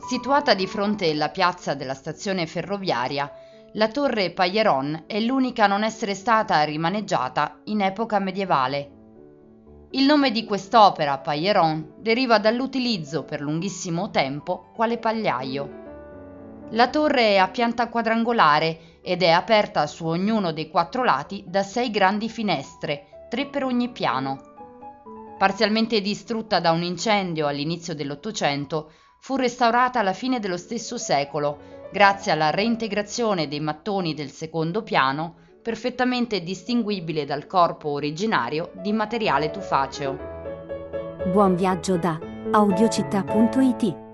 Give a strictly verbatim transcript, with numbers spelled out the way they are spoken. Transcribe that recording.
Situata di fronte alla piazza della stazione ferroviaria, la torre Pailleron è l'unica a non essere stata rimaneggiata in epoca medievale. Il nome di quest'opera, Pailleron, deriva dall'utilizzo per lunghissimo tempo quale pagliaio. La torre è a pianta quadrangolare ed è aperta su ognuno dei quattro lati da sei grandi finestre, tre per ogni piano. Parzialmente distrutta da un incendio all'inizio dell'Ottocento, fu restaurata alla fine dello stesso secolo, grazie alla reintegrazione dei mattoni del secondo piano, perfettamente distinguibile dal corpo originario di materiale tufaceo. Buon viaggio da audiocittà punto it.